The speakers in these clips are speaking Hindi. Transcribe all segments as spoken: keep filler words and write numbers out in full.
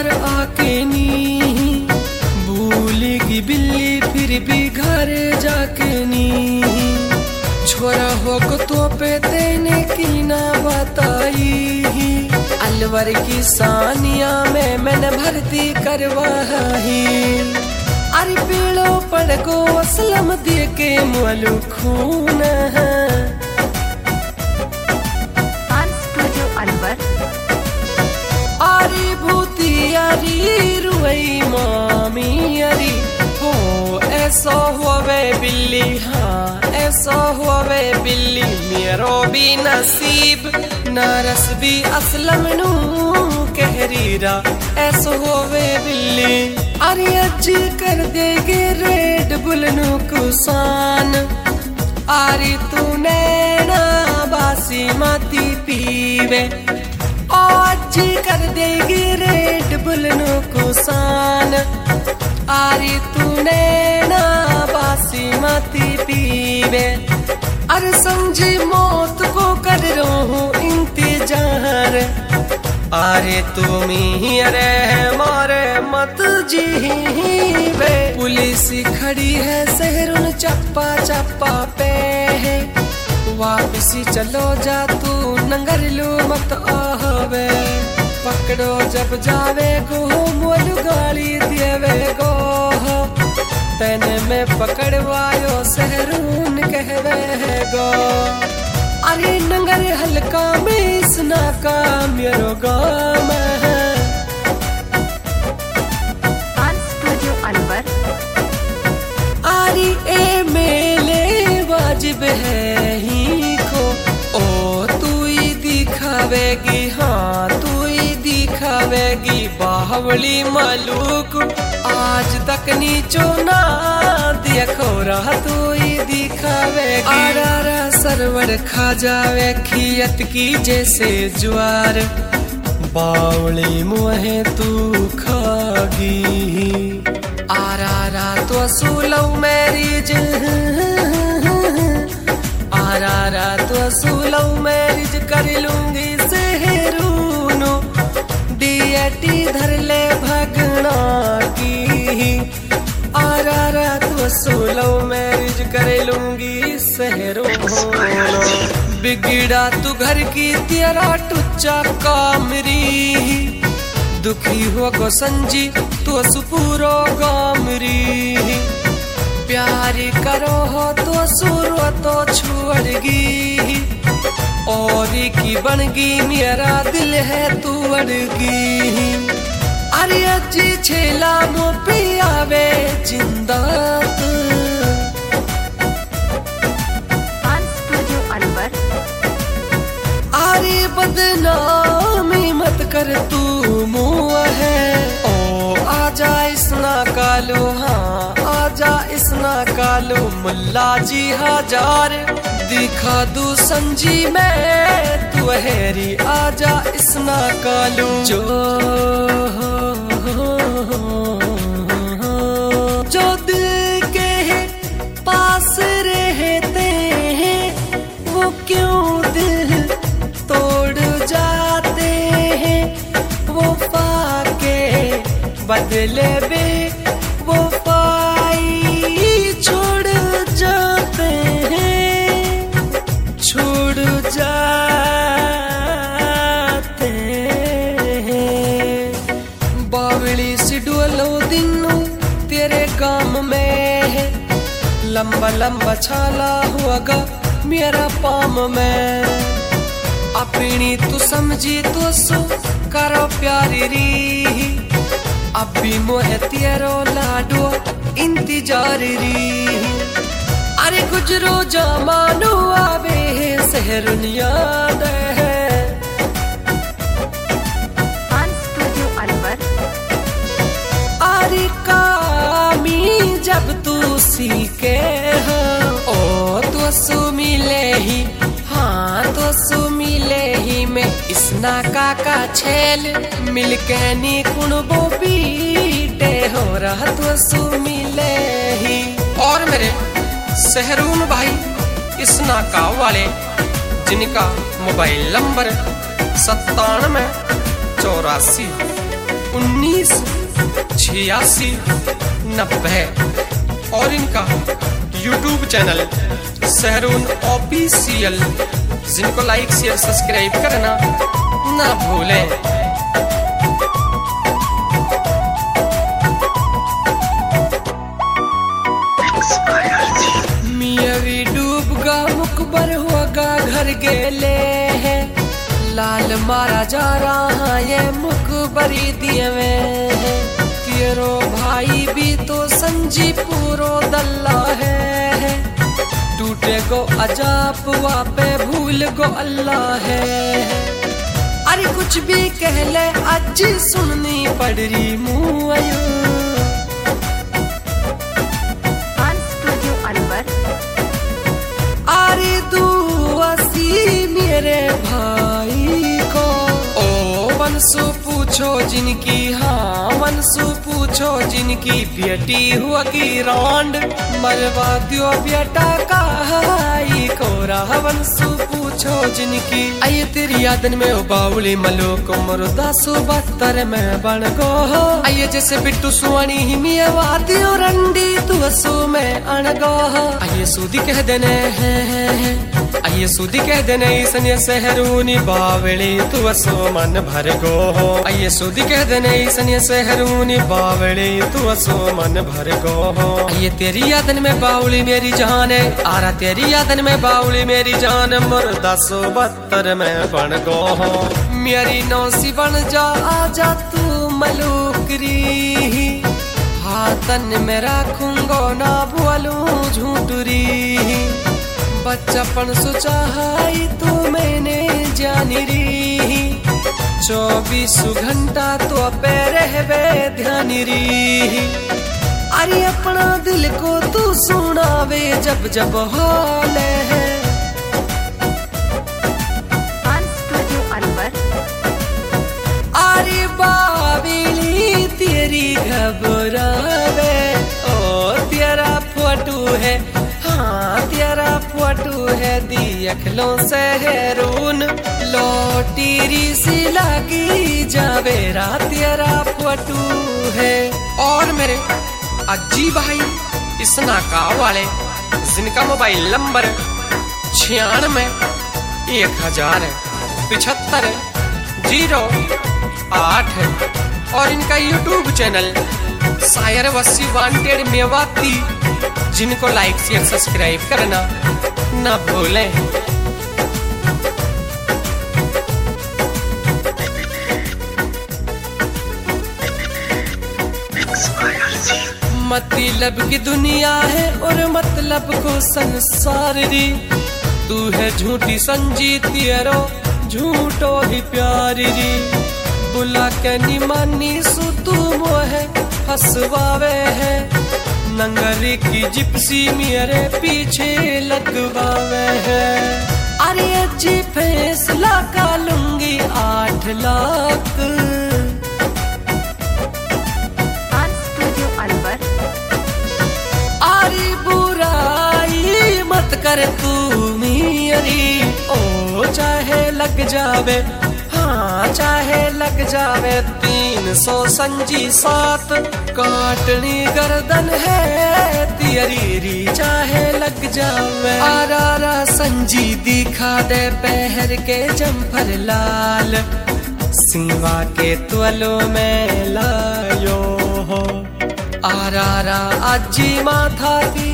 घर आके नी भूलेगी बिल्ली फिर भी घर जाके नी छोरा हो को तो पे देने की ना बताई अलवर की सानिया में मैंने भर्ती करवाई अरे पीड़ो पड़ को असलम दे के मोलू खून आरी भूती आरी रुई मामी अरी हो ऐसा हुआ वे बिल्ली हाँ ऐसा हुआ वे बिल्ली मेरो भी नसीब नरस भी असलम नू कहरीरा ऐसा हुआ वे बिल्ली अरे अजी कर देगे रेड बुल नू कुसान आरी तू नैना बासी माती पीवे आज कर देगी रेड बुल नू कुसान आरी तू नैना बासी माती पीवे अरे समझी मौत को कर रहा हूँ इंतजार अरे तुम ही अरे मारे मत जीवे पुलिस खड़ी है शहरुन चप्पा चप्पा पे है वापसी चलो जा तू नंगर लो मत आहवे पकड़ो जब जावे गो मोलू गाली देवे गो तेने में पकड़वायो शहरून कहवे गो अरे नंगर हल्का में इसना का मेरो गाम है आरी ए मेले वाजिब है ही को ओ तू ही दिखावेगी हाँ तू ही दिखावेगी बावली मालूक आज तक नीचो ना देखो रहा तू ही दिखावेगी आरा सरवर खा जावे खियत की जैसे ज्वार बावली मुहे तू खागी आरा तो सुलव मैरिज आरा तो सुलव मैरिज कर लूंगी शहरूनो डीएटी धर ले भगना की आरा तो सुलव मैरिज कर लूंगी शहरूनो बिगड़ा तू घर की तेरा टुच्चा कामरी दुखी हो गो संजी तो सुपूरो गामरी प्यार करो हो तो सुरो तो छोड़गी और की बनगी मेरा दिल है तू अड़गी अरे अजी छेला मो पियावे जिंदा अरे बदनामी मत कर तू मुँह है ओ आजा इसना कालू हाँ आजा इसना कालू मुल्ला जी हजार दिखा दू संजी मैं तू हेरी आजा इसना कालू जो जो दिल के पास रहते हैं वो क्यों दिल तोड़ जाते हैं वो पाके बदले में वो पाई छोड़ जाते हैं छोड़ जाते हैं बावली सी डोलो दिनों तेरे काम में है लंबा लंबा छाला हुआ मेरा पाम में अपनी तू समझी तो सो करो प्यारी री अभी मोहे तेरो लाडो इंतजार री अरे गुजरो जमानो आवे शहरुन याद है अरे कामी जब तू सीखे हो ओ तो सु मिले ही हाँ तो सु मिले ही में इसना काका छेल मिलके नी कुणबो बीटे हो रहा तो सु मिले ही और मेरे शहरून भाई इसना का वाले जिनका मोबाइल नंबर सत्तानवे चौरासी उन्नीस छियासी नब्बे और इनका यूट्यूब चैनल सहरून ऑफिशियल, जिनको लाइक शेयर सब्सक्राइब करना ना भूलें। मियावी डूबगा मुकबर होगा घर गेले है, लाल मारा जा रहा ये मुकबरी दिए में। तेरो भाई भी तो संजी पूरो दल्ला है, टूटे गो अजाप वापे भूल गो अल्लाह है। अरे कुछ भी कह ले आज सुननी पड़ रही मुँह आयु। अरे तू असी मेरे भाई को ओ वंशु पूछो जिनकी, हाँ वंशु पूछो जिनकी बेटी हुआ की रौंड मरवा दियो बेटा काई को। रहा वंशु पूछो जिनकी, आये तेरी यादन में ओ बाउली मलो को मुर्दा सुबत्तर में बन गो। आये जैसे बिट्टू सुवानी ही मिया वादियो रंडी तू असु में अणगो। आये सूदी कह देने हैं, आये सूदी कह देने ईसने सहरूनी बावली तू असो मन भर गो। आये सूदी कह देने ईसने सहरूनी बावली तू असो मन भर गो। आये तेरी यादन में बाउली मेरी जान है, आरा तेरी यादन में बाउली मेरी जान मुर्दा सो बत्तर में बन गो। मेरी नौसी बन जा आजा तू मलूकरी, हाथन में रखूंगो ना बोलूं झूठरी। बच्चापन सुचाई तू मैंने जानी री, चौबीस घंटा तो पे रहवे ध्यान री। अरे अपना दिल को तू सुनावे जब जब हाल है। अरे बाबीली तेरी घबरावे ओ तेरा फोटो है, हाँ तेरा फोटो है दियखलों सहरून लोटीरी सी लगी जावेरा तेरा फोटो है। और मेरे अज्जी भाई इस नाका वाले जिनका मोबाइल नंबर छियानवे एक हजार पिछहत्तर जीरो आठ और इनका यूट्यूब चैनल शायर वसी वांटेड मेवाती, जिनको लाइक शेयर सब्सक्राइब करना ना भूलें। मतलब की दुनिया है और मतलब को संसार री, तू है झूठी संजी तेरो झूठो ही प्यार री। बुला के निमानी सु तू मोहे हंसवावे है, नंगरी की जिप्सी मेरे पीछे लगवावे है। अरे अजी फैसला का लूंगी आठ लाख। अरे बुराई मत कर तू मेरी, ओ चाहे लग जावे, हाँ चाहे लग जावे तीन सौ संजी सात, काटनी गर्दन है तेरी री चाहे लग जावे। आरा संजी दिखा दे पहर के जम्फर लाल, सीवा के त्वलों में लायो हो। आरा अजी माथा की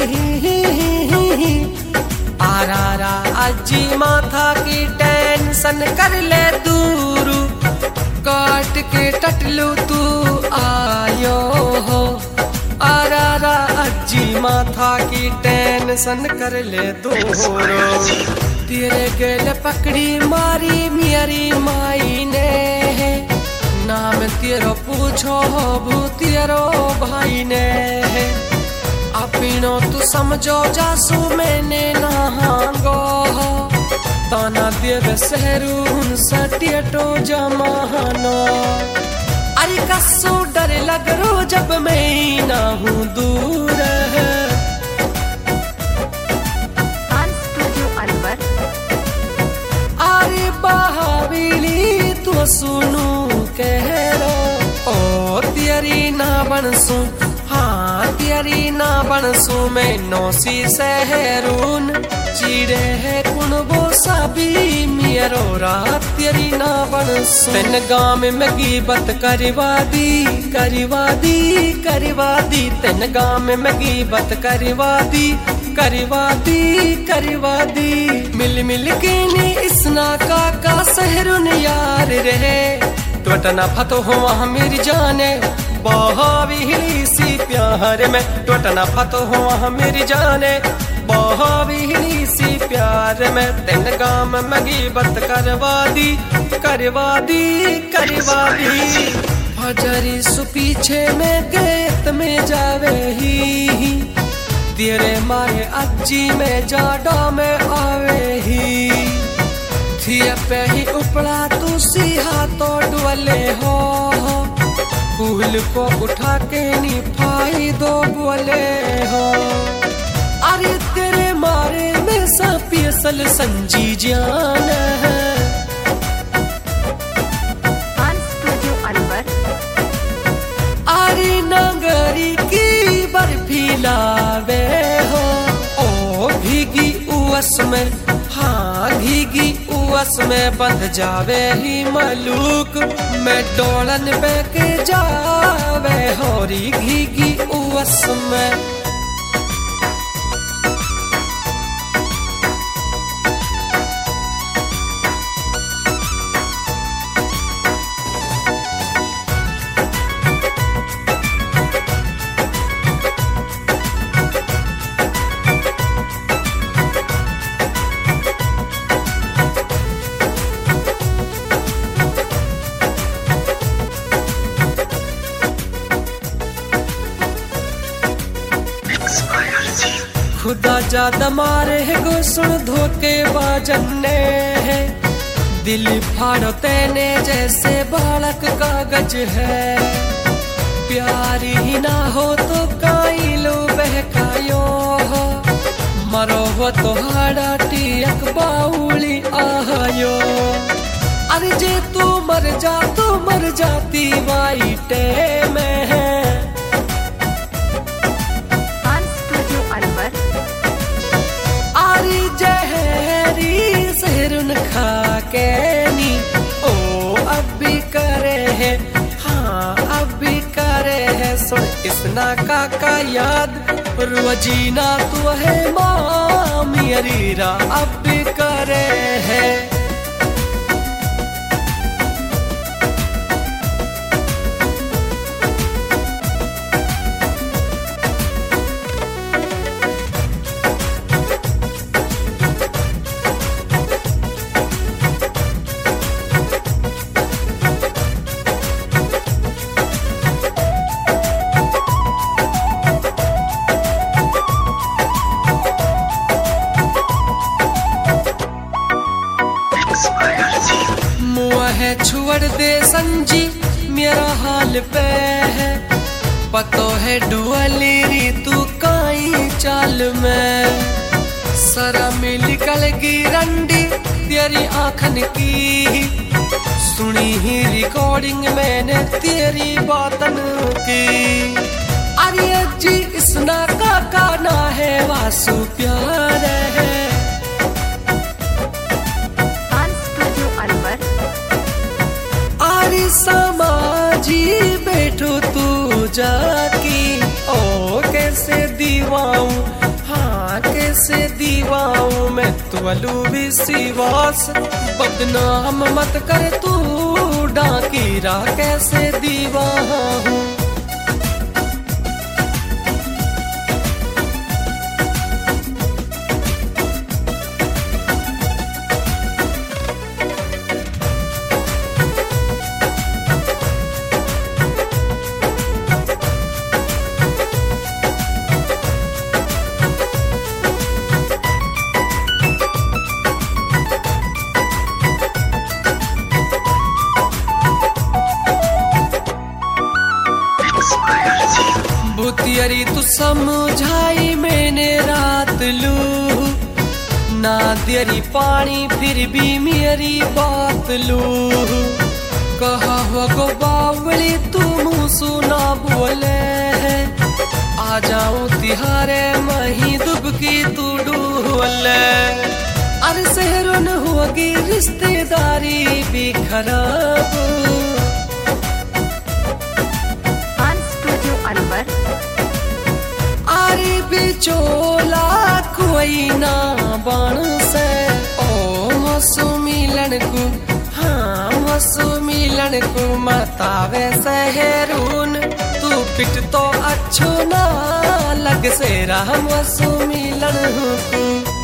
आरा अजी माथा की टेंशन कर ले दूर, काट के टटलू तू आयो हो। आरा अजी माथा की टेंशन कर ले दूर, तेरे गले पकड़ी मारी मेरी माई ने, नाम तेरो पूछो भू तेरो भाई ने। अपनो तू समझो जासू मैंने नहांगो, ताना देव सहरून सटियटो जमानो। अरे कसो डर लग रो जब मैं ना हूँ दूर है। अरे बाहविली तू सुनू कह रो, बनसू, हाँ तेरी ना बनसू मैं नौसी सहरून, चीड़े है कुन वो सभी मियरो रात तेरी ना बनसू। तेन गाँव में गिबत करवा दी करवा दी करवा दी, तेन गाँव में गिबत करवा दी करवा दी करवा दी। मिल मिल के नी इसना काका सहरुन यार रहे, टोटना फतो हुआ मेरी जाने बहावी सी प्यार में, टोटना फतो हुआ मेरी जाने बहावी सी प्यार में। तेन गाम में गिबत करवा दी करवा दी करवा दी। फजरी सु पीछे में गेत में जावे ही, तेरे मारे अज्जी में जाडा में आवे ही। थिया पे ही उपड़ा तू सी हाथों डुअले हो, फूल को उठा के नी फाई दो बोले हो। अरे तेरे मारे में सपियल संजी जान है। अरे नगरी की बर्फी लावे हो, ओ भीगी उस में, हाँ भीगी उस में बंध जावे ही मलूक, मैं डोलन बेके जावे होरी भीगी उस में। खुदा ज्यादा मारे है गो सुन धोखे बाजने है, दिल फाड़ो तेने जैसे बालक कागज है। प्यार ही ना हो तो काई लो बहकायो हो, मरो हो तो हाड़ा टियक बाउली आयो। अरे जे तू मर जा तू मर जाती वाइटे में है। खा के नी ओ अब भी करे है, हाँ अब भी करे है। सुन इसना काका याद रोजीना तू है माँ मेरीरा अब भी करे है। छुड़ दे संजी मेरा हाल पे है, पतो है डुअली री तू काई चाल में। सरा में निकल गी रंडी तेरी आँखन की, सुनी ही रिकॉर्डिंग मैंने तेरी बातन की। अरे जी इसना काका ना है वासु प्यार है। समाजी बैठो तू जाकी, ओ कैसे दीवाऊं, हाँ कैसे दीवाऊं मैं तुअलू भी सिवास। बदनाम मत कर तू डाकीरा कैसे दीवाऊं। बुतियरी तू समझाई मैंने रात लू, ना दियरी पानी फिर भी मेरी बात लू। कहा हो गो बावली तुम सुना बोले आ जाऊं तिहारे मही दुबकी तू डूले अरे शहरों न होगी रिश्तेदारी भी खराब स्टूडियो अलवर अरे बिचोला कोई ना बन से ओ मसु मिलन को हाँ मसु मिलन को मतावे शहरून तू पिट तो अच्छो ना लग से रहा मसु मिलन को